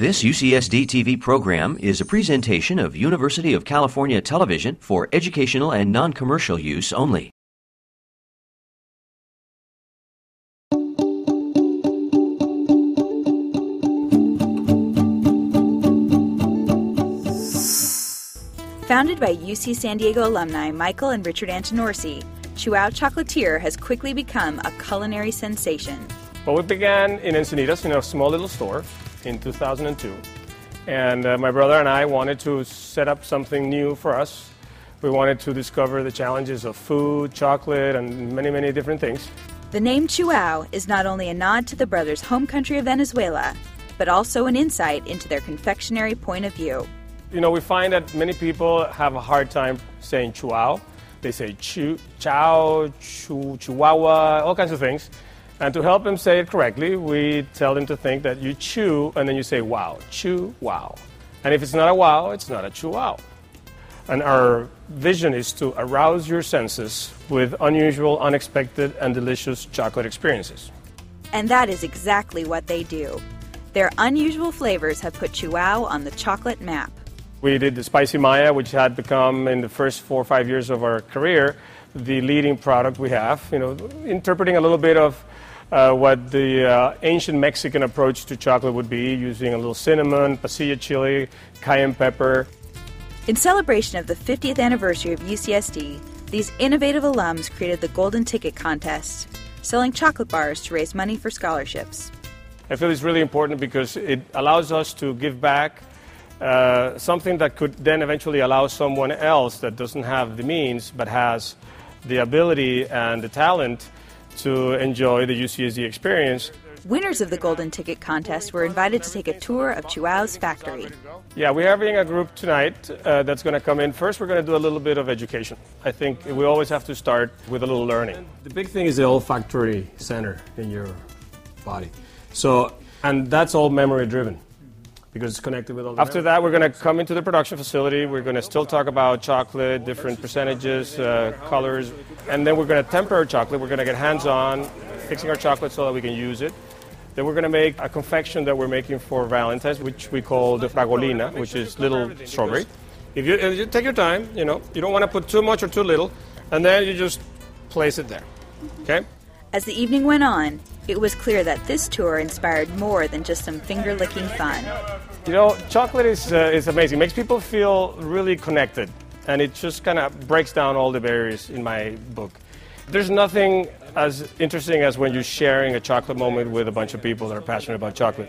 This UCSD TV program is a presentation of University of California Television for educational and non-commercial use only. Founded by UC San Diego alumni Michael and Richard Antonorsi, Chihuahua Chocolatier has quickly become a culinary sensation. Well, we began in Encinitas in a small little store in 2002. And my brother and I wanted to set up something new for us. We wanted to discover the challenges of food, chocolate, and many, many different things. The name Chihuahua is not only a nod to the brothers' home country of Venezuela, but also an insight into their confectionery point of view. You know, we find that many people have a hard time saying Chihuahua. They say chow, chihuahua, all kinds of things. And to help them say it correctly, we tell them to think that you chew and then you say wow, chew, wow. And if it's not a wow, it's not a chihuahua. And our vision is to arouse your senses with unusual, unexpected, and delicious chocolate experiences. And that is exactly what they do. Their unusual flavors have put Chihuahua on the chocolate map. We did the Spicy Maya, which had become, in the first 4 or 5 years of our career, the leading product we have. You know, interpreting a little bit of what the ancient Mexican approach to chocolate would be, using a little cinnamon, pasilla chili, cayenne pepper. In celebration of the 50th anniversary of UCSD, these innovative alums created the Golden Ticket Contest, selling chocolate bars to raise money for scholarships. I feel it's really important because it allows us to give back something that could then eventually allow someone else that doesn't have the means but has the ability and the talent to enjoy the UCSD experience. Winners of the Golden Ticket Contest were invited to take a tour of Chihuahua's factory. Yeah, we're having a group tonight that's going to come in. First, we're going to do a little bit of education. I think we always have to start with a little learning. The big thing is the olfactory center in your body. And that's all memory driven, because it's connected with all the After that, we're going to come into the production facility. We're going to still talk about chocolate, different percentages, colors, and then we're going to temper our chocolate. We're going to get hands-on, fixing our chocolate so that we can use it. Then we're going to make a confection that we're making for Valentine's, which we call the fragolina, which is little strawberry. If you take your time, you know, you don't want to put too much or too little, and then you just place it there, okay? As the evening went on, it was clear that this tour inspired more than just some finger-licking fun. You know, chocolate is amazing. It makes people feel really connected, and it just kind of breaks down all the barriers in my book. There's nothing as interesting as when you're sharing a chocolate moment with a bunch of people that are passionate about chocolate.